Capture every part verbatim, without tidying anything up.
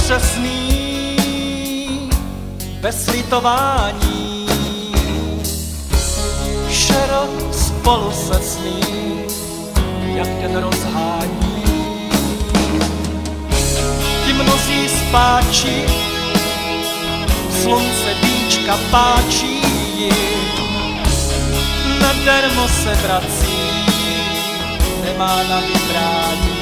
přesný, bez slitování. Šero spolu se sní, jak den rozhání. Ti mnozí spáči, slunce víčka páčí, nadarmo se vrací, nemá na vybrání.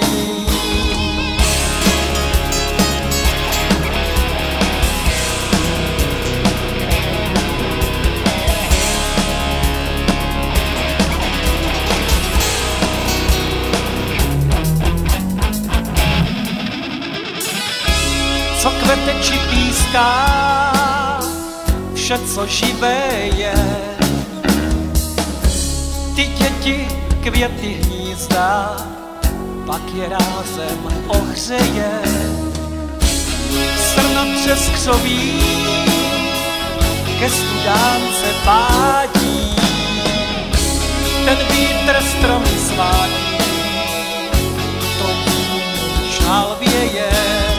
Co kvete či píská, vše, co živé je. Ty děti, květy, hnízda, pak je rázem ohřeje. Srna přes křoví ke studánce pádí, ten vítr stromy svádí, to žál věje.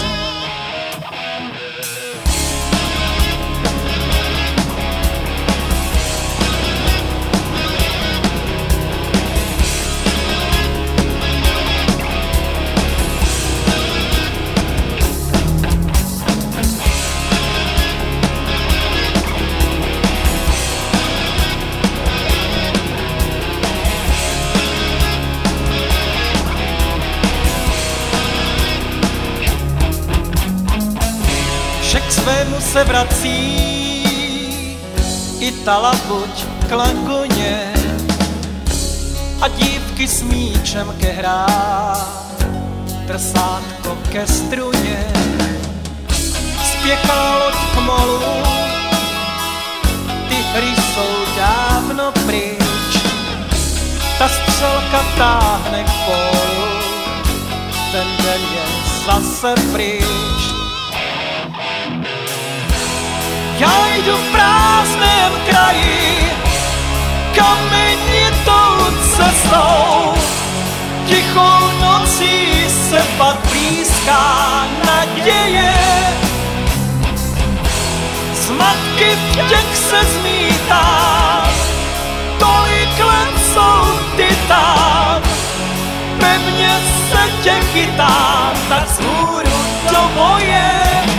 Že k svému se vrací i ta labuť k laguně a dívky s míčem ke hrá, drsátko ke struně. Spěchá loď k molu, ty hry jsou dávno pryč, ta střelka táhne k polu, ten den je zase pryč. Já jdu v prázdném kraji, kamenitou cestou, tichou nocí se pak blízká naděje. Zmatky v těch se zmítá, tolik let jsou ty tam, pevně se tě chytám, tak vzhůru do boje.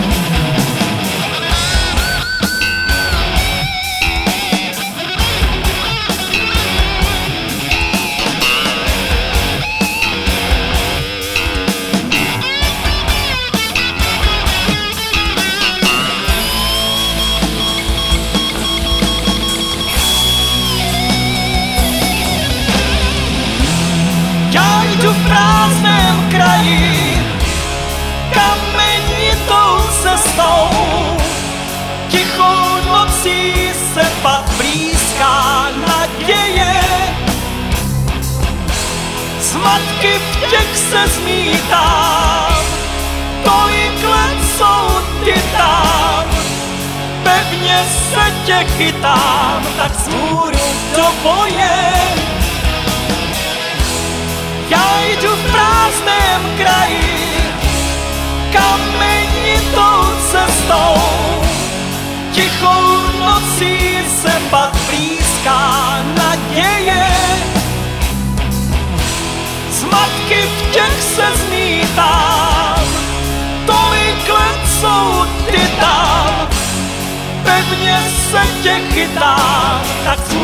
Já jdu v prázdném kraji, kamenitou cestou, tichou nocí se pak blízká naděje. Zmatky v těch se zmítám, tolik let jsou ty tam, pevně se tě chytám, tak vzhůru do boje. Já jdu v prázdném kraji, kamenitou cestou, tichou nocí se pak blízká naděje. Zmatky v těch se zmítám, tolik let jsou ty tam, pevně se tě chytám, tak